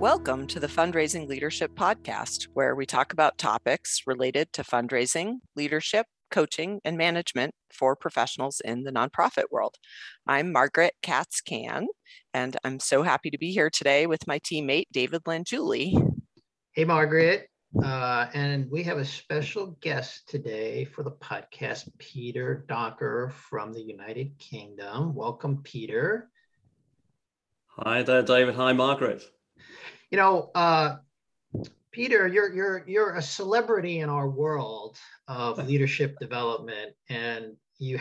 Welcome to the Fundraising Leadership Podcast, where we talk about topics related to fundraising, leadership, coaching, and management for professionals in the nonprofit world. I'm Margaret Katz-Kann, and I'm so happy to be here today with my teammate, David Langiuli. Hey, Margaret. And we have a special guest today for the podcast, Peter Docker from the United Kingdom. Welcome, Peter. Hi there, David. Hi, Margaret. You know, Peter, you're a celebrity in our world of leadership development, and you're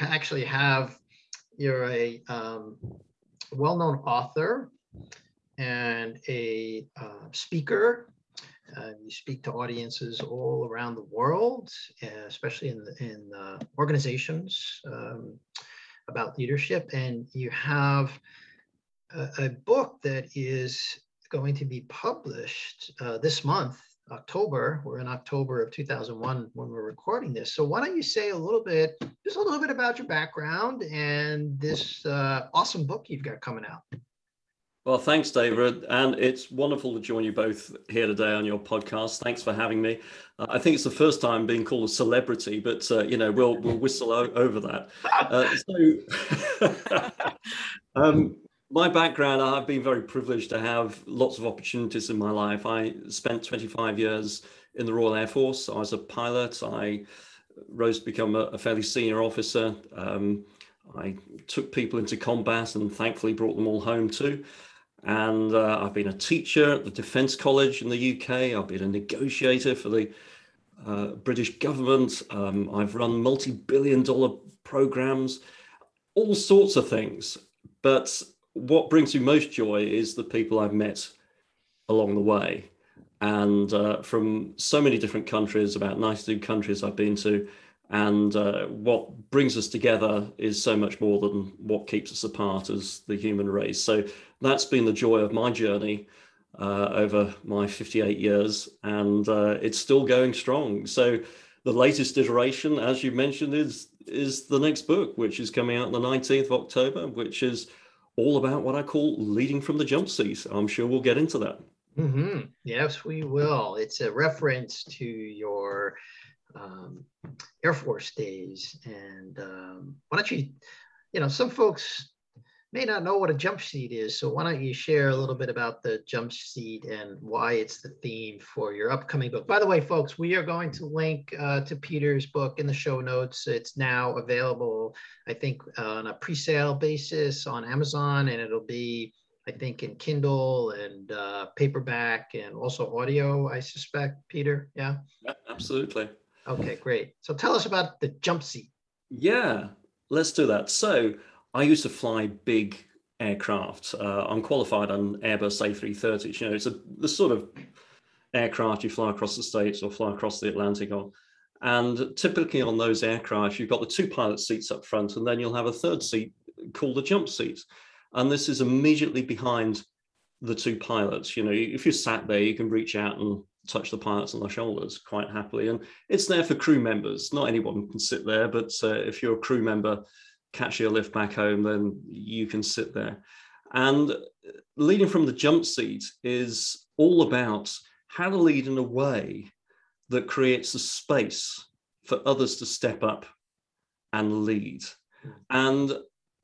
a well-known author and a speaker. You speak to audiences all around the world, especially in organizations about leadership, and you have a book that is going to be published this month, October. We're in October of 2001 when we're recording this. So why don't you say just a little bit about your background and this awesome book you've got coming out. Well, thanks, David. And it's wonderful to join you both here today on your podcast. Thanks for having me. I think it's the first time being called a celebrity, but we'll whistle over that. My background, I've been very privileged to have lots of opportunities in my life. I spent 25 years in the Royal Air Force. I was a pilot. I rose to become a fairly senior officer. I took people into combat and thankfully brought them all home too. And I've been a teacher at the Defence College in the UK. I've been a negotiator for the British government. I've run multi-billion-dollar programs, all sorts of things. But what brings me most joy is the people I've met along the way. And from so many different countries, about 92 countries I've been to. And what brings us together is so much more than what keeps us apart as the human race. So that's been the joy of my journey over my 58 years. And it's still going strong. So the latest iteration, as you mentioned, is the next book, which is coming out on the 19th of October, which is all about what I call leading from the jump seat. I'm sure we'll get into that. Mm-hmm. Yes, we will. It's a reference to your Air Force days. And why don't you, some folks may not know what a jump seat is. So why don't you share a little bit about the jump seat and why it's the theme for your upcoming book? By the way, folks, we are going to link to Peter's book in the show notes. It's now available, I think, on a pre-sale basis on Amazon, and it'll be, I think, in Kindle and paperback and also audio, I suspect, Peter. Yeah, absolutely. Okay, great. So tell us about the jump seat. Yeah, let's do that. So I used to fly big aircraft. I'm qualified on Airbus A330s. It's the sort of aircraft you fly across the States or fly across the Atlantic on. And typically on those aircraft, you've got the two pilot seats up front, and then you'll have a third seat called the jump seat. And this is immediately behind the two pilots. If you're sat there, you can reach out and touch the pilots on the shoulders quite happily. And it's there for crew members. Not anyone can sit there, but if you're a crew member, catch your lift back home, then you can sit there. And leading from the jump seat is all about how to lead in a way that creates a space for others to step up and lead. And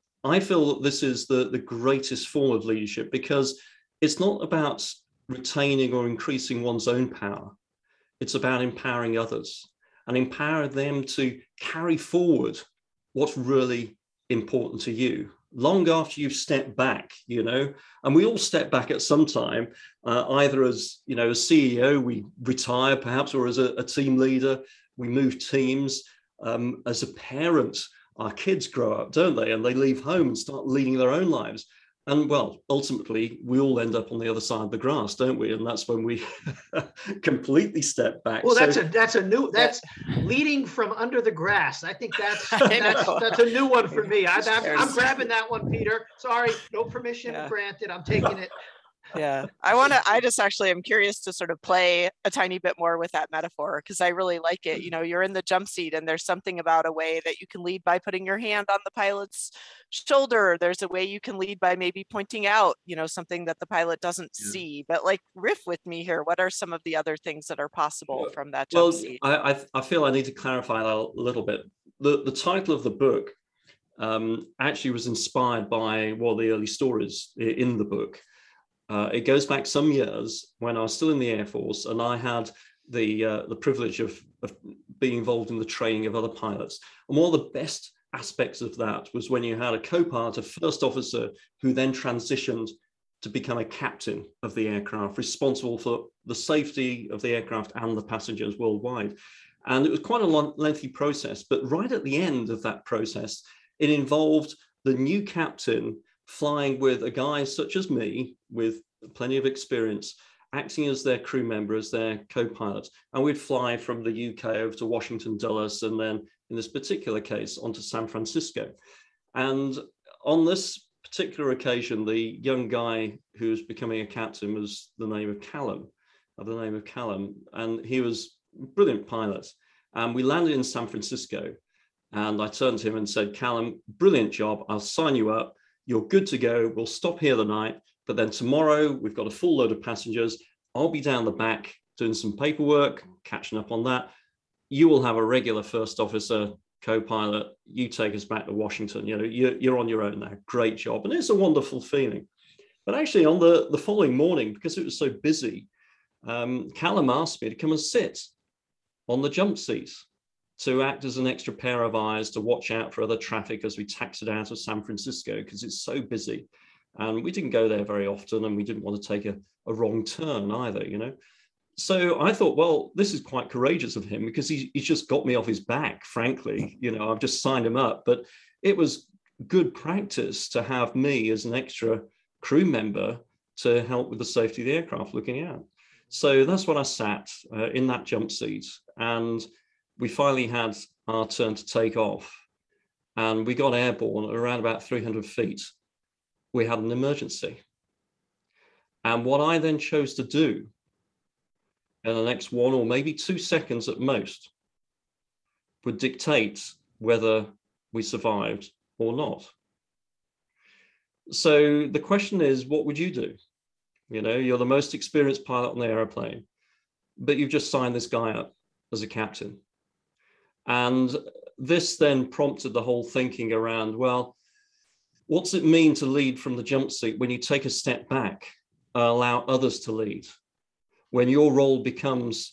I feel that this is the greatest form of leadership, because it's not about retaining or increasing one's own power. It's about empowering others and empower them to carry forward what's really important to you long after you've stepped back, and we all step back at some time, either as, a CEO, we retire perhaps, or as a team leader, we move teams. As a parent, our kids grow up, don't they? And they leave home and start leading their own lives. And well, ultimately, we all end up on the other side of the grass, don't we? And that's when we completely step back. Well, that's leading from under the grass. I think that's a new one for me. I'm grabbing that one, Peter. Sorry, no permission granted. I'm taking it. Yeah. I'm curious to sort of play a tiny bit more with that metaphor because I really like it. You know, you're in the jump seat and there's something about a way that you can lead by putting your hand on the pilot's shoulder. There's a way you can lead by maybe pointing out, you know, something that the pilot doesn't see. But like, riff with me here. What are some of the other things that are possible from that jump seat? I feel I need to clarify that a little bit. The title of the book actually was inspired by one of the early stories in the book. It goes back some years when I was still in the Air Force, and I had the privilege of being involved in the training of other pilots. And one of the best aspects of that was when you had a co-pilot, a first officer, who then transitioned to become a captain of the aircraft, responsible for the safety of the aircraft and the passengers worldwide. And it was quite a lengthy process, but right at the end of that process, it involved the new captain flying with a guy such as me, with plenty of experience, acting as their crew member, as their co-pilot. And we'd fly from the UK over to Washington, Dulles, and then in this particular case, onto San Francisco. And on this particular occasion, the young guy who was becoming a captain was the name of Callum, and he was a brilliant pilot. And we landed in San Francisco, and I turned to him and said, Callum, brilliant job. I'll sign you up. You're good to go. We'll stop here the night. But then tomorrow, we've got a full load of passengers. I'll be down the back doing some paperwork, catching up on that. You will have a regular first officer co-pilot. You take us back to Washington. You know, you're on your own now. Great job. And it's a wonderful feeling. But actually, on the following morning, because it was so busy, Callum asked me to come and sit on the jump seat to act as an extra pair of eyes to watch out for other traffic as we taxied out of San Francisco, because it's so busy. And we didn't go there very often, and we didn't want to take a wrong turn either, you know. So I thought, well, this is quite courageous of him, because he's just got me off his back, frankly. You know, I've just signed him up. But it was good practice to have me as an extra crew member to help with the safety of the aircraft looking out. So that's when I sat in that jump seat, and we finally had our turn to take off, and we got airborne at around about 300 feet. We had an emergency. And what I then chose to do in the next 1 or maybe 2 seconds at most would dictate whether we survived or not. So the question is, what would you do? You know, you're the most experienced pilot on the airplane, but you've just signed this guy up as a captain. And this then prompted the whole thinking around, well, what's it mean to lead from the jump seat when you take a step back and allow others to lead? When your role becomes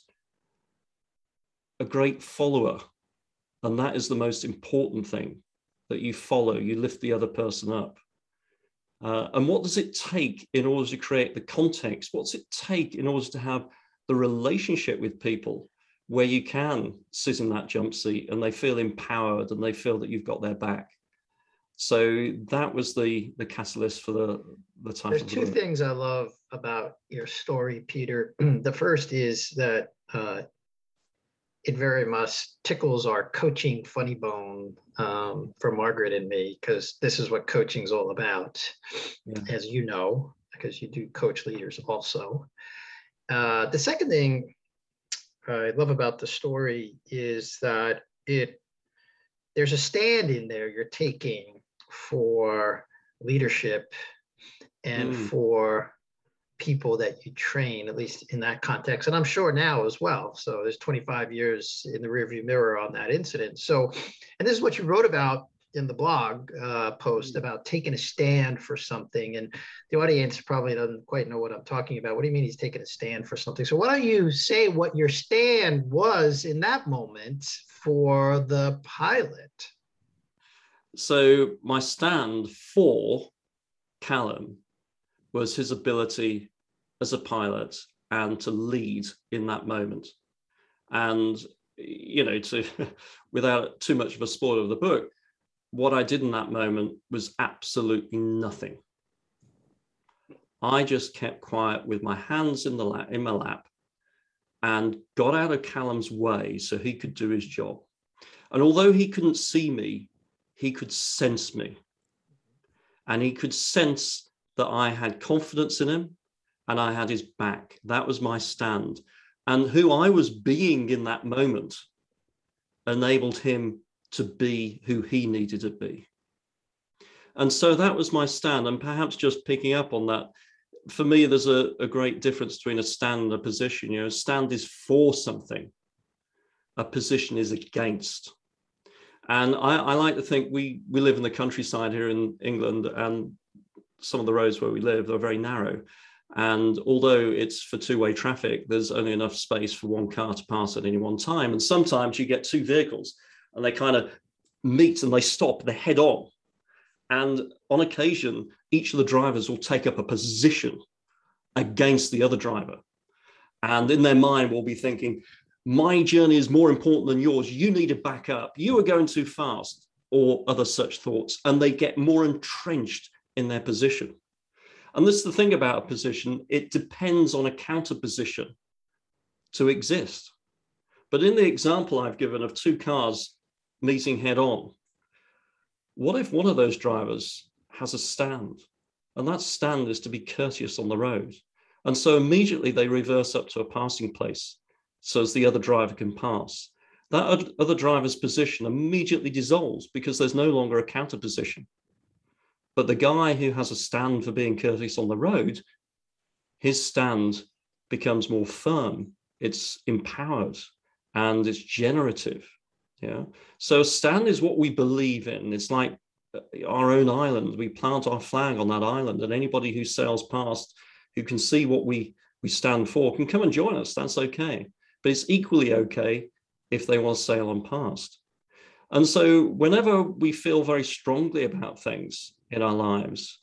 a great follower, and that is the most important thing, that you follow, you lift the other person up. And what does it take in order to create the context? What's it take in order to have the relationship with people where you can sit in that jump seat and they feel empowered and they feel that you've got their back? So that was the catalyst for the title. There's two things I love about your story, Peter. The first is that it very much tickles our coaching funny bone for Margaret and me, because this is what coaching is all about, as you know, because you do coach leaders also. The second thing I love about the story is that there's a stand in there you're taking for leadership and for people that you train, at least in that context. And I'm sure now as well. So there's 25 years in the rearview mirror on that incident. So, and this is what you wrote about in the blog post about taking a stand for something. And the audience probably doesn't quite know what I'm talking about. What do you mean he's taking a stand for something? So why don't you say what your stand was in that moment for the pilot? So my stand for Callum was his ability as a pilot and to lead in that moment. And, you know, without too much of a spoiler of the book, what I did in that moment was absolutely nothing. I just kept quiet with my hands in my lap and got out of Callum's way so he could do his job. And although he couldn't see me, he could sense me. And he could sense that I had confidence in him, and I had his back. That was my stand. And who I was being in that moment enabled him to be who he needed to be. And so that was my stand. And perhaps just picking up on that, for me, there's a great difference between a stand and a position. You know, a stand is for something. A position is against. And I like to think we live in the countryside here in England, and some of the roads where we live are very narrow. And although it's for two-way traffic, there's only enough space for one car to pass at any one time. And sometimes you get two vehicles and they kind of meet and they stop, they head on. And on occasion, each of the drivers will take up a position against the other driver. And in their mind will be thinking, my journey is more important than yours. You need to back up. You are going too fast, or other such thoughts. And they get more entrenched in their position. And this is the thing about a position. It depends on a counter position to exist. But in the example I've given of two cars meeting head on, what if one of those drivers has a stand? And that stand is to be courteous on the road. And so immediately they reverse up to a passing place so as the other driver can pass. That other driver's position immediately dissolves because there's no longer a counter position. But the guy who has a stand for being courteous on the road, his stand becomes more firm, it's empowered, and it's generative. Yeah. So a stand is what we believe in. It's like our own island. We plant our flag on that island, and anybody who sails past who can see what we stand for can come and join us. That's okay. But it's equally okay if they want to sail on past. And so whenever we feel very strongly about things in our lives,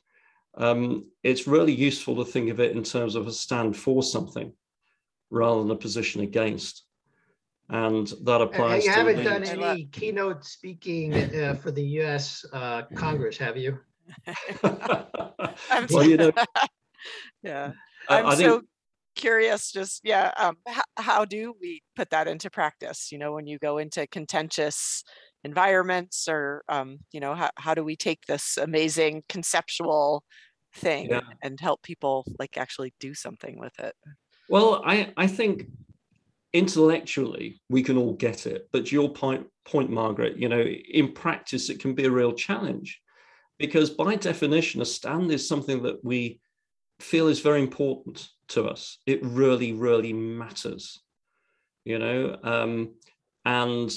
it's really useful to think of it in terms of a stand for something rather than a position against. And that applies to... You haven't done any keynote speaking for the U.S. Congress, have you? Well, you know... Yeah. I'm so curious, just, how do we put that into practice? You know, when you go into contentious environments, or, you know, how do we take this amazing conceptual thing and help people like actually do something with it? Well, I think intellectually we can all get it, but to your point, Margaret, you know, in practice it can be a real challenge, because by definition a stand is something that we feel is very important to us. It really, really matters, you know. And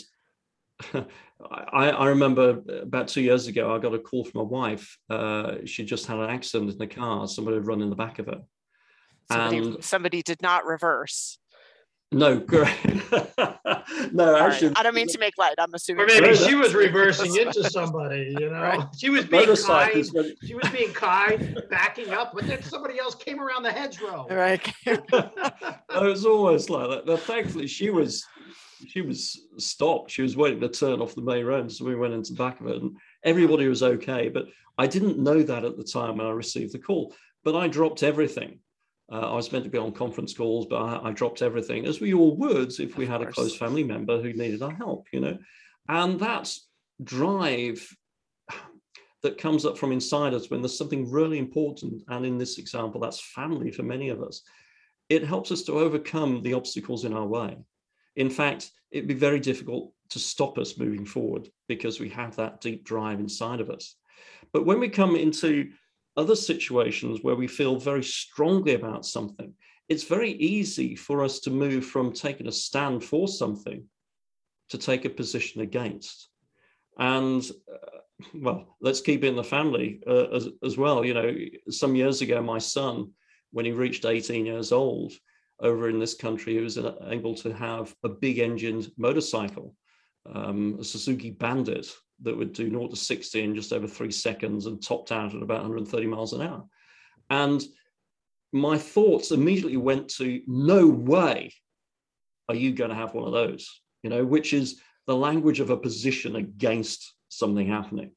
I remember about 2 years ago, I got a call from my wife. She just had an accident in the car. Somebody had run in the back of her. Somebody did not reverse. No, correct. No, actually, I don't mean to make light. I'm assuming. Or maybe she was reversing into somebody, you know. Right. She was being kind. She was being kind, backing up, but then somebody else came around the hedgerow. Right. It was almost like that. But thankfully, she was stopped. She was waiting to turn off the main road, so we went into the back of it, and everybody was okay. But I didn't know that at the time when I received the call. But I dropped everything. I was meant to be on conference calls, but I dropped everything, as we all would if we had a close family member who needed our help, you know. And that drive that comes up from inside us when there's something really important, and in this example, that's family for many of us, it helps us to overcome the obstacles in our way. In fact, it'd be very difficult to stop us moving forward because we have that deep drive inside of us. But when we come into other situations where we feel very strongly about something, it's very easy for us to move from taking a stand for something to take a position against. And well, let's keep it in the family as well. You know, some years ago, my son, when he reached 18 years old, over in this country, he was able to have a big engined motorcycle, a Suzuki Bandit, that would do 0 to 60 in just over 3 seconds and topped out at about 130 miles an hour. And my thoughts immediately went to, no way are you going to have one of those, you know, which is the language of a position against something happening.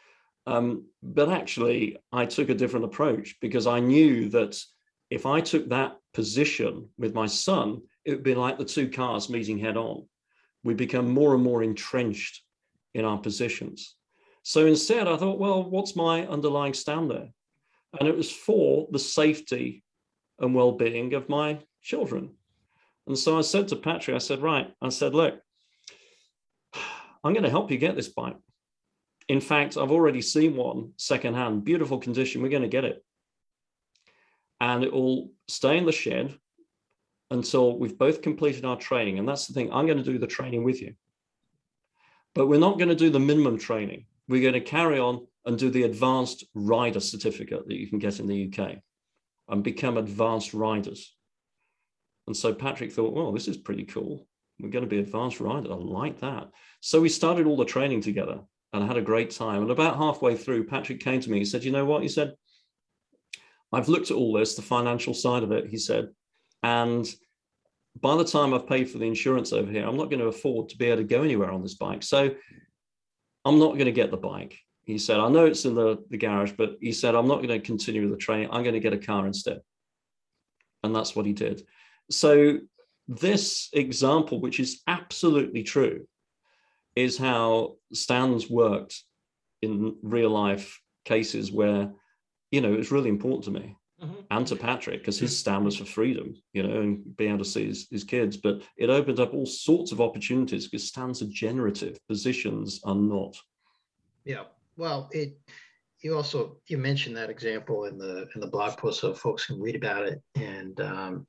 But actually, I took a different approach, because I knew that if I took that position with my son, it would be like the two cars meeting head on. We become more and more entrenched in our positions. So instead, I thought, well, what's my underlying stand there? And it was for the safety and well-being of my children. And so I said to Patrick, I said, right, I said, look, I'm going to help you get this bike. In fact, I've already seen one secondhand, beautiful condition. We're going to get it. And it will stay in the shed until we've both completed our training. And that's the thing, I'm going to do the training with you. But we're not going to do the minimum training. We're going to carry on and do the advanced rider certificate that you can get in the UK and become advanced riders. And so Patrick thought, well, this is pretty cool. We're going to be advanced riders. I like that. So we started all the training together and had a great time. And about halfway through, Patrick came to me. He said, you know what? He said, I've looked at all this, the financial side of it, he said, and by the time I've paid for the insurance over here, I'm not going to afford to be able to go anywhere on this bike. So I'm not going to get the bike. He said, I know it's in the garage, but he said, I'm not going to continue with the training. I'm going to get a car instead. And that's what he did. So this example, which is absolutely true, is how stands worked in real life cases where, you know, it's really important to me and to Patrick, because his stand was for freedom, you know, and being able to see his kids. But it opened up all sorts of opportunities because stands are generative, positions are not. Yeah. Well, you mentioned that example in the blog post, so folks can read about it. And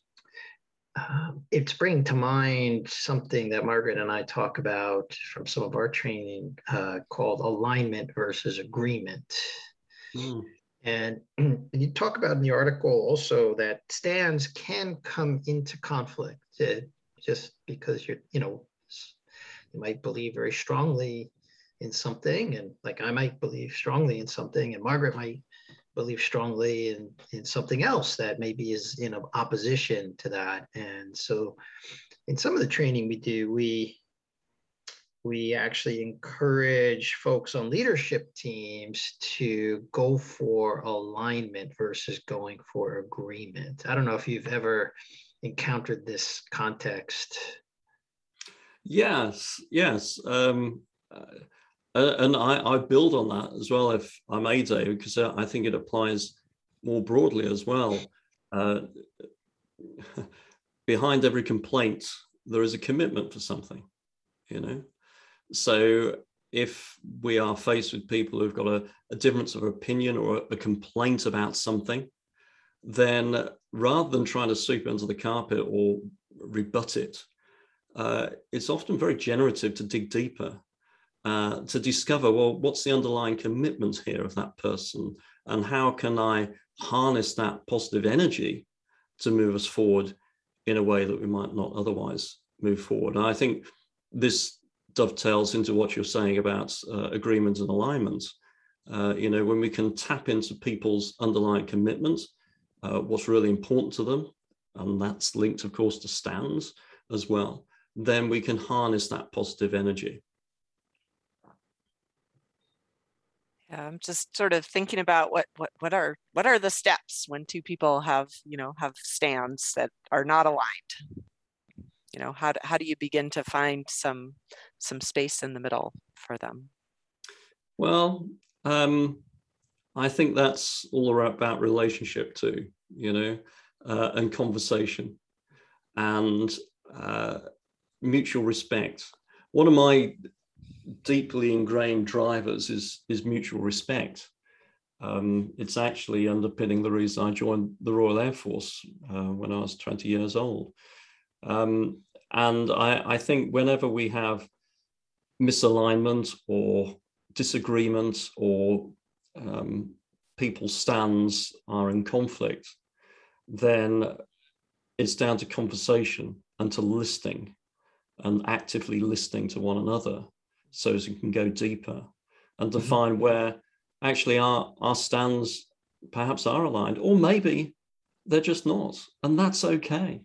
it's bringing to mind something that Margaret and I talk about from some of our training called alignment versus agreement. And you talk about in the article also that stands can come into conflict just because you might believe very strongly in something, and like I might believe strongly in something, and Margaret might believe strongly in something else that maybe is in opposition to that. And so in some of the training we do, we actually encourage folks on leadership teams to go for alignment versus going for agreement. I don't know if you've ever encountered this context. Yes. And I build on that as well, if I may, Dave, because I think it applies more broadly as well. Behind every complaint, there is a commitment for something, you know? So if we are faced with people who've got a difference of opinion or a complaint about something, then rather than trying to sweep it under the carpet or rebut it, it's often very generative to dig deeper, to discover, well, what's the underlying commitment here of that person? And how can I harness that positive energy to move us forward in a way that we might not otherwise move forward? And I think this dovetails into what you're saying about agreement and alignment. When we can tap into people's underlying commitment, what's really important to them, and that's linked, of course, to stands as well, then we can harness that positive energy. Yeah, I'm just sort of thinking about what are the steps when two people have stands that are not aligned. How do you begin to find some space in the middle for them? Well, I think that's all about relationship too, and conversation and mutual respect. One of my deeply ingrained drivers is mutual respect. It's actually underpinning the reason I joined the Royal Air Force when I was 20 years old. And I think whenever we have misalignment or disagreement or people's stands are in conflict, then it's down to conversation and to listening and actively listening to one another so as we can go deeper and to find where actually our stands perhaps are aligned, or maybe they're just not, and that's okay.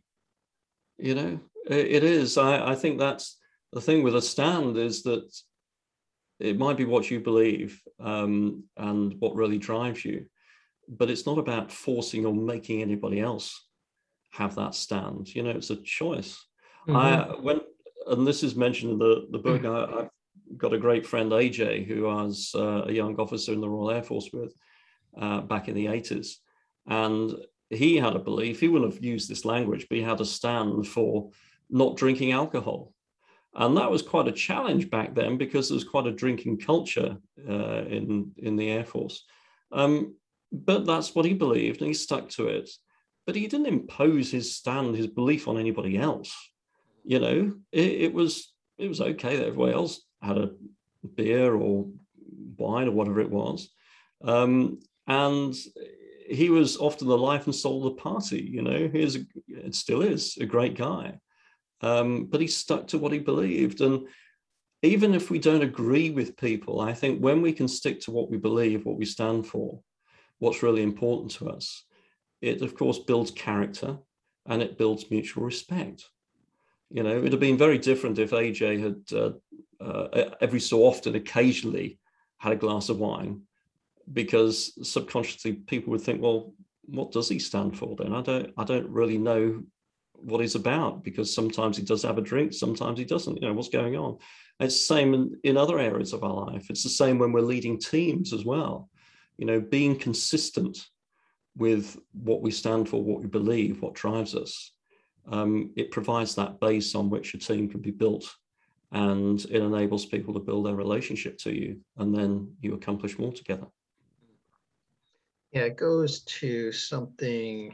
It is. I think that's the thing with a stand, is that it might be what you believe and what really drives you, but it's not about forcing or making anybody else have that stand. It's a choice. And this is mentioned in the book, I've got a great friend, AJ, who I was a young officer in the Royal Air Force with back in the 80s. And he had a belief, he wouldn't have used this language, but he had a stand for not drinking alcohol. And that was quite a challenge back then because there was quite a drinking culture in the Air Force. But that's what he believed and he stuck to it. But he didn't impose his stand, his belief on anybody else. You know, it was okay that everybody else had a beer or wine or whatever it was. And he was often the life and soul of the party. You know, it still is a great guy. But he stuck to what he believed. And even if we don't agree with people, I think when we can stick to what we believe, what we stand for, what's really important to us, it of course builds character and it builds mutual respect. You know, it'd have been very different if AJ had every so often, occasionally had a glass of wine, because subconsciously people would think, well, what does he stand for then? I don't really know what he's about, because sometimes he does have a drink, sometimes he doesn't. You know, what's going on? It's the same in other areas of our life. It's the same when we're leading teams as well. You know, being consistent with what we stand for, what we believe, what drives us. It provides that base on which a team can be built, and it enables people to build their relationship to you, and then you accomplish more together. Yeah, it goes to something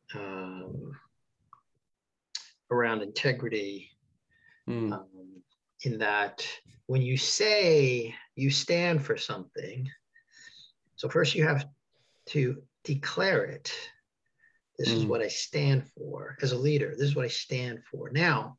around integrity, in that when you say you stand for something, so first you have to declare it. This is what I stand for as a leader. This is what I stand for. Now,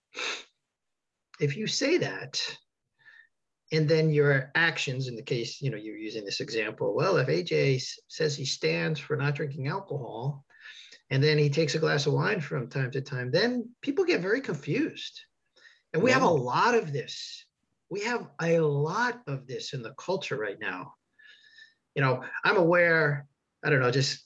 if you say that, and then your actions, in the case, you know, you're using this example, well, if AJ says he stands for not drinking alcohol, and then he takes a glass of wine from time to time, then people get very confused. And we have a lot of this. We have a lot of this in the culture right now. You know, I'm aware, I don't know, just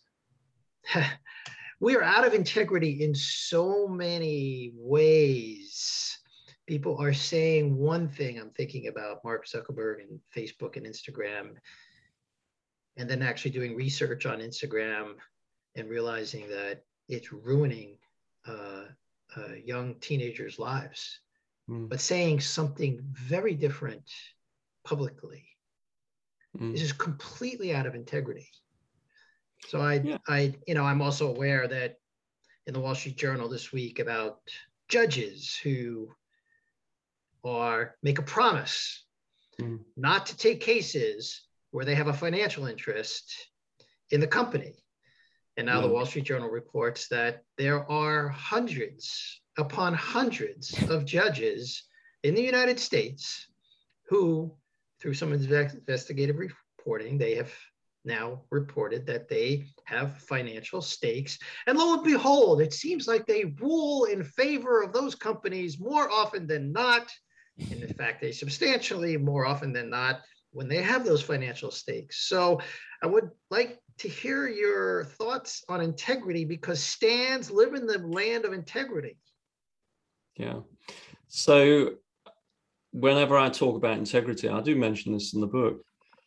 we are out of integrity in so many ways. People are saying one thing. I'm thinking about Mark Zuckerberg and Facebook and Instagram, and then actually doing research on Instagram and realizing that it's ruining young teenagers' lives, but saying something very different publicly. This is completely out of integrity. So I'm also aware that in the Wall Street Journal this week about judges who make a promise not to take cases where they have a financial interest in the company. And now the Wall Street Journal reports that there are hundreds upon hundreds of judges in the United States who, through some investigative reporting, they have now reported that they have financial stakes. And lo and behold, it seems like they rule in favor of those companies more often than not. And in fact, they substantially more often than not when they have those financial stakes. So I would like to hear your thoughts on integrity, because stands live in the land of integrity. Yeah. So whenever I talk about integrity, I do mention this in the book.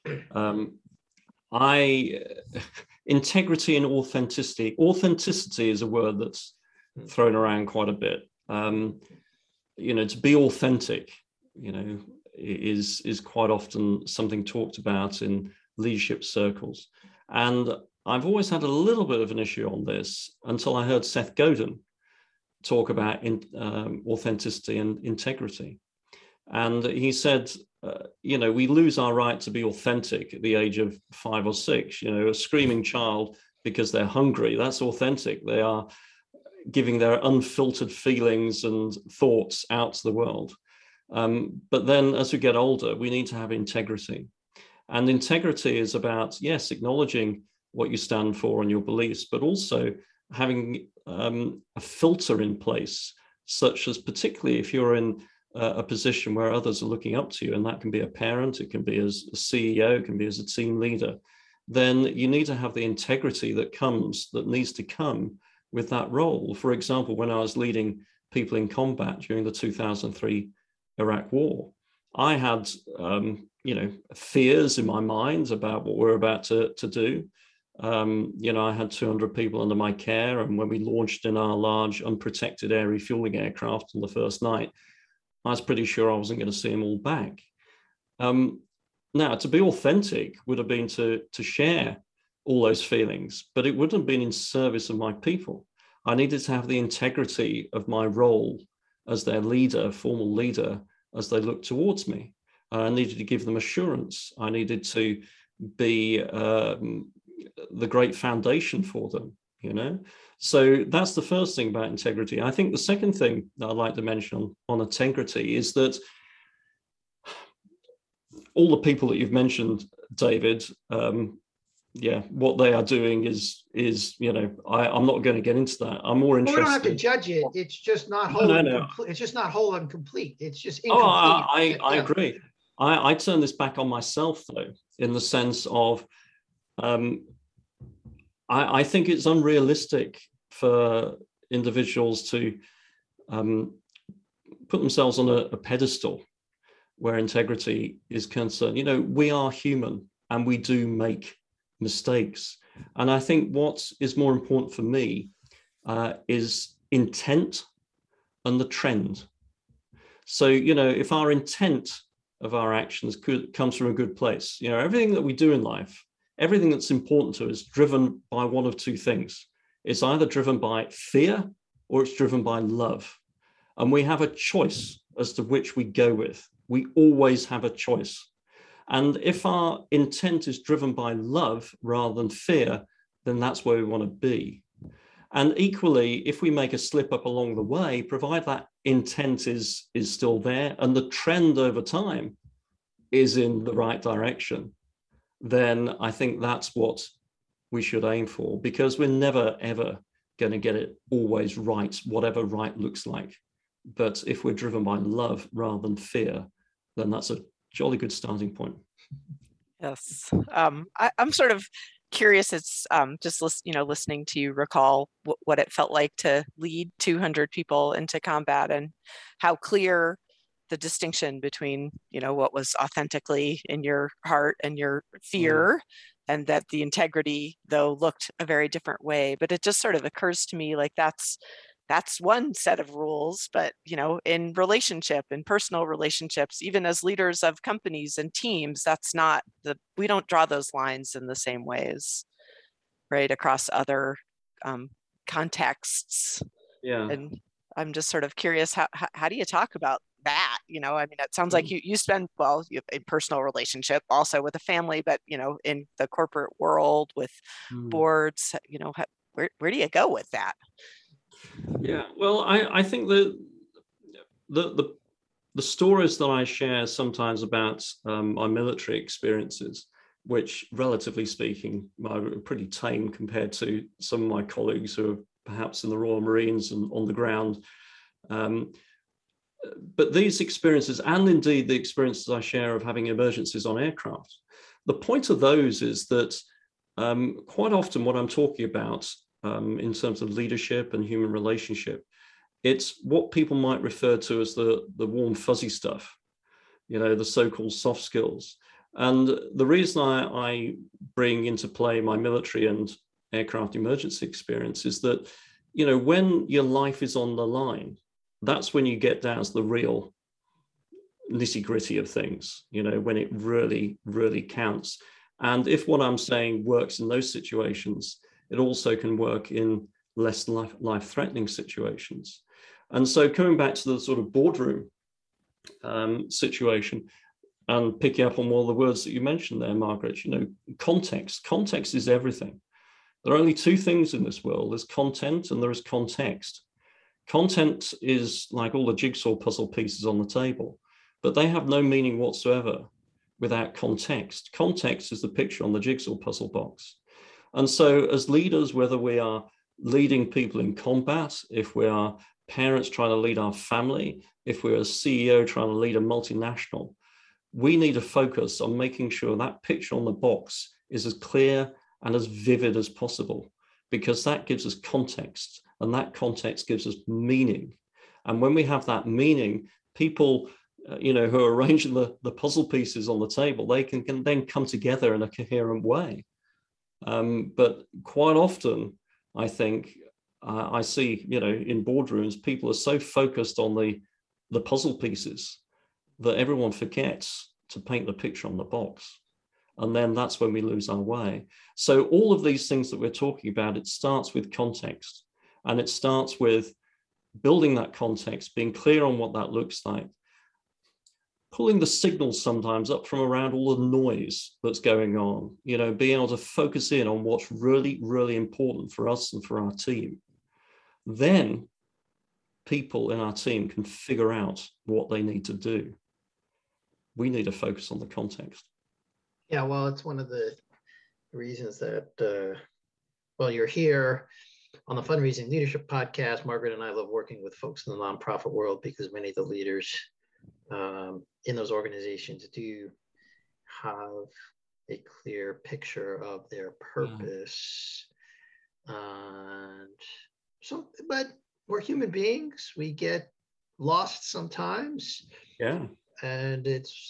Integrity and authenticity. Authenticity is a word that's thrown around quite a bit. You know, to be authentic, you know, is quite often something talked about in leadership circles. And I've always had a little bit of an issue on this until I heard Seth Godin talk about authenticity and integrity. And he said, you know, we lose our right to be authentic at the age of 5 or 6. You know, a screaming child because they're hungry, that's authentic. They are giving their unfiltered feelings and thoughts out to the world. But then as we get older, we need to have integrity. And integrity is about, yes, acknowledging what you stand for and your beliefs, but also having a filter in place, such as particularly if you're in a position where others are looking up to you, and that can be a parent, it can be as a CEO, it can be as a team leader, then you need to have the integrity that needs to come with that role. For example, when I was leading people in combat during the 2003 Iraq War, I had, you know, fears in my mind about what we're about to do. I had 200 people under my care, and when we launched in our large unprotected air refueling aircraft on the first night, I was pretty sure I wasn't going to see them all back. Now, to be authentic would have been to share all those feelings, but it wouldn't have been in service of my people. I needed to have the integrity of my role as their leader, formal leader, as they looked towards me. I needed to give them assurance. I needed to be the great foundation for them, So that's the first thing about integrity. I think the second thing that I'd like to mention on integrity is that all the people that you've mentioned, David, what they are doing is I'm not going to get into that. I'm more interested. We don't have to judge it. It's just not whole. No. It's just not whole and complete. It's just incomplete. I agree. I turn this back on myself, though, in the sense of I think it's unrealistic for individuals to put themselves on a pedestal where integrity is concerned. We are human and we do make mistakes. And I think what is more important for me is intent and the trend. So, if our intent of our actions comes from a good place, everything that we do in life, everything that's important to us is driven by one of two things. It's either driven by fear or it's driven by love. And we have a choice as to which we go with. We always have a choice. And if our intent is driven by love rather than fear, then that's where we want to be. And equally, if we make a slip up along the way, provide that intent is still there and the trend over time is in the right direction, then I think that's what we should aim for, because we're never, ever going to get it always right, whatever right looks like. But if we're driven by love rather than fear, then that's a jolly good starting point. Yes. I'm sort of curious. It's just listening to you recall what it felt like to lead 200 people into combat and how clear the distinction between, what was authentically in your heart and your fear, and that the integrity, though, looked a very different way. But it just sort of occurs to me like that's one set of rules, but in personal relationships, even as leaders of companies and teams, that's not we don't draw those lines in the same ways, right, across other contexts. Yeah. And I'm just sort of curious, how do you talk about that? It sounds like you spend, you have a personal relationship also with a family, but in the corporate world with boards, where do you go with that? Yeah, well, I think the stories that I share sometimes about my military experiences, which relatively speaking are pretty tame compared to some of my colleagues who are perhaps in the Royal Marines and on the ground. But these experiences, and indeed the experiences I share of having emergencies on aircraft, the point of those is that quite often what I'm talking about in terms of leadership and human relationship, it's what people might refer to as the warm fuzzy stuff, the so-called soft skills. And the reason I bring into play my military and aircraft emergency experience is that, when your life is on the line, that's when you get down to the real nitty-gritty of things, when it really, really counts. And if what I'm saying works in those situations, it also can work in less life-threatening situations. And so coming back to the sort of boardroom situation, and picking up on one of the words that you mentioned there, Margaret, context. Context is everything. There are only two things in this world. There's content and there is context. Content is like all the jigsaw puzzle pieces on the table, but they have no meaning whatsoever without context. Context is the picture on the jigsaw puzzle box. And so as leaders, whether we are leading people in combat, if we are parents trying to lead our family, if we're a CEO trying to lead a multinational, we need to focus on making sure that picture on the box is as clear and as vivid as possible, because that gives us context, and that context gives us meaning. And when we have that meaning, people who are arranging the puzzle pieces on the table, they can then come together in a coherent way. But quite often, I think I see, in boardrooms, people are so focused on the puzzle pieces that everyone forgets to paint the picture on the box. And then that's when we lose our way. So all of these things that we're talking about, it starts with context, and it starts with building that context, being clear on what that looks like, pulling the signals sometimes up from around all the noise that's going on, being able to focus in on what's really, really important for us and for our team. Then people in our team can figure out what they need to do. We need to focus on the context. Yeah, well, it's one of the reasons that, you're here on the Fundraising Leadership Podcast. Margaret and I love working with folks in the nonprofit world because many of the leaders in those organizations do have a clear picture of their purpose. And so, but we're human beings. We get lost sometimes. Yeah. And it's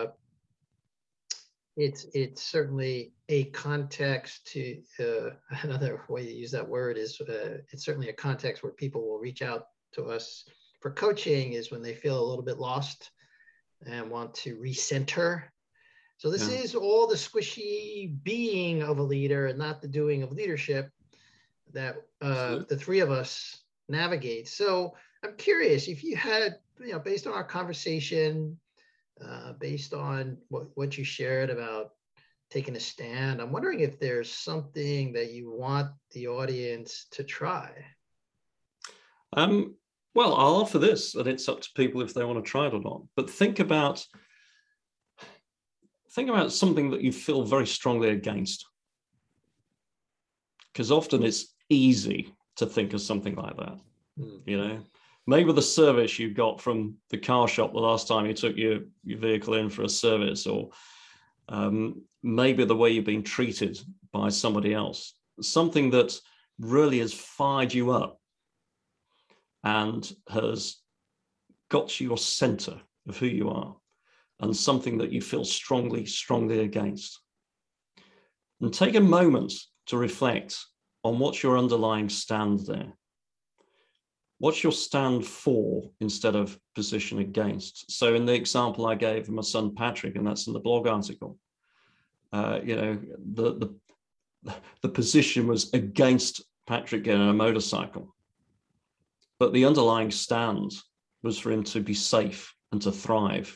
certainly a context to another way to use that word is it's certainly a context where people will reach out to us for coaching is when they feel a little bit lost and want to recenter. So this is all the squishy being of a leader and not the doing of leadership that the three of us navigate. So I'm curious if you had, based on our conversation, based on what you shared about taking a stand, I'm wondering if there's something that you want the audience to try. Well, I'll offer this, and it's up to people if they want to try it or not. But think about something that you feel very strongly against, because often it's easy to think of something like that. Maybe the service you got from the car shop the last time you took your vehicle in for a service, or maybe the way you've been treated by somebody else, something that really has fired you up and has got to your center of who you are, and something that you feel strongly, strongly against. And take a moment to reflect on what's your underlying stand there. What's your stand for instead of position against? So in the example I gave of my son Patrick, and that's in the blog article, the position was against Patrick getting a motorcycle, but the underlying stand was for him to be safe and to thrive.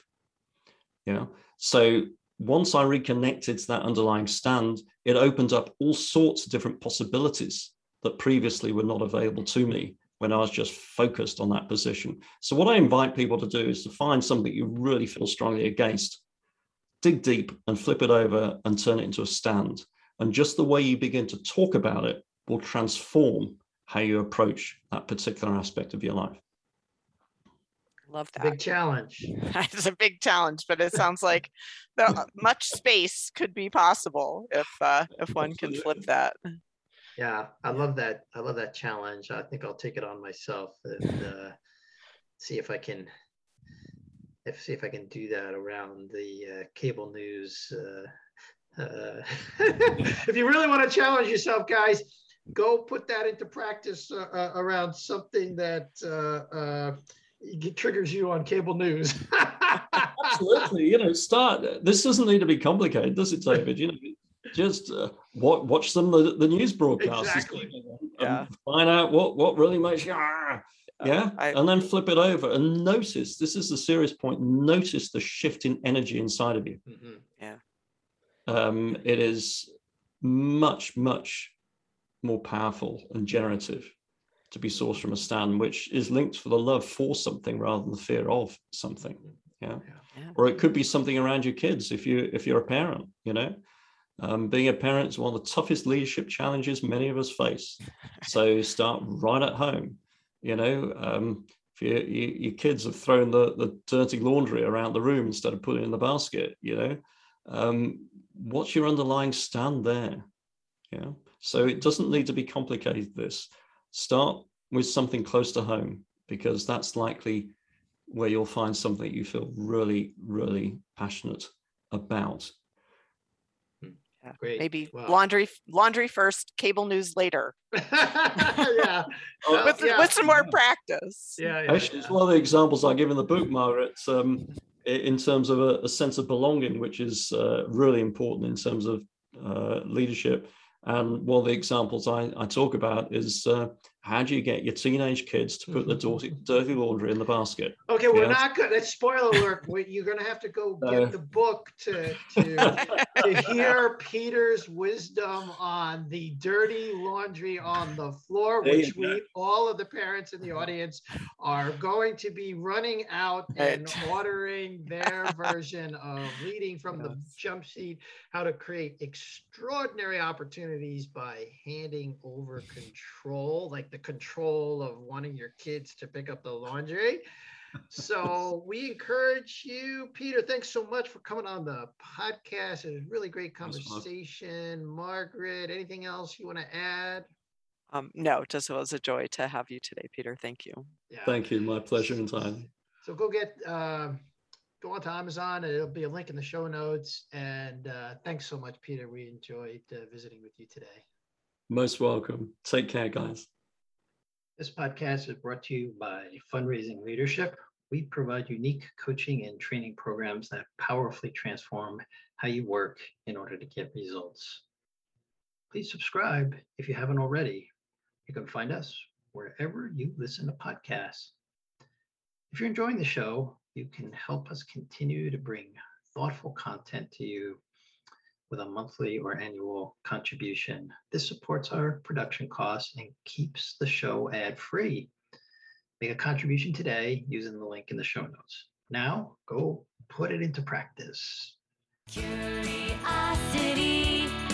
So once I reconnected to that underlying stand, it opened up all sorts of different possibilities that previously were not available to me when I was just focused on that position. So what I invite people to do is to find something you really feel strongly against, dig deep and flip it over and turn it into a stand. And just the way you begin to talk about it will transform how you approach that particular aspect of your life. Love that. Big challenge. It's a big challenge, but it sounds like much space could be possible if one can flip that. Yeah, I love that. I love that challenge. I think I'll take it on myself and see if I can do that around the cable news. If you really want to challenge yourself, guys, go put that into practice around something that triggers you on cable news. Absolutely. This doesn't need to be complicated, does it, David? Just watch some of the news broadcasts. Exactly. And find out what really makes you and then flip it over and notice, this is the serious point, notice the shift in energy inside of you. It is much more powerful and generative to be sourced from a stand which is linked for the love for something rather than the fear of something. Or it could be something around your kids if you're a parent. Being a parent is one of the toughest leadership challenges many of us face. So start right at home. If your kids have thrown the dirty laundry around the room instead of putting it in the basket, what's your underlying stand there? So it doesn't need to be complicated. This start with something close to home, because that's likely where you'll find something you feel really, really passionate about. Great. Maybe Wow. laundry first, cable news later. Yeah. With some more practice. Actually, it's one of the examples I give in the book, Margaret, in terms of a sense of belonging, which is really important in terms of leadership. And one of the examples I talk about is how do you get your teenage kids to put their dirty laundry in the basket? Okay, we're not good. That's spoiler alert. You're going to have to go get the book to hear Peter's wisdom on the dirty laundry on the floor, which all of the parents in the audience are going to be running out and ordering their version of Leading from the Jump Seat, how to create extraordinary opportunities by handing over control, like the control of wanting your kids to pick up the laundry. So we encourage you, Peter, thanks so much for coming on the podcast. It was a really great conversation. Margaret, anything else you want to add? No, just it was a joy to have you today, Peter. Thank you. Yeah. Thank you. My pleasure entirely. So go on to Amazon, and it'll be a link in the show notes. And thanks so much, Peter. We enjoyed visiting with you today. Most welcome. Take care, guys. This podcast is brought to you by Fundraising Leadership. We provide unique coaching and training programs that powerfully transform how you work in order to get results. Please subscribe if you haven't already. You can find us wherever you listen to podcasts. If you're enjoying the show, you can help us continue to bring thoughtful content to you with a monthly or annual contribution. This supports our production costs and keeps the show ad-free. Make a contribution today using the link in the show notes. Now, go put it into practice. Curiosity.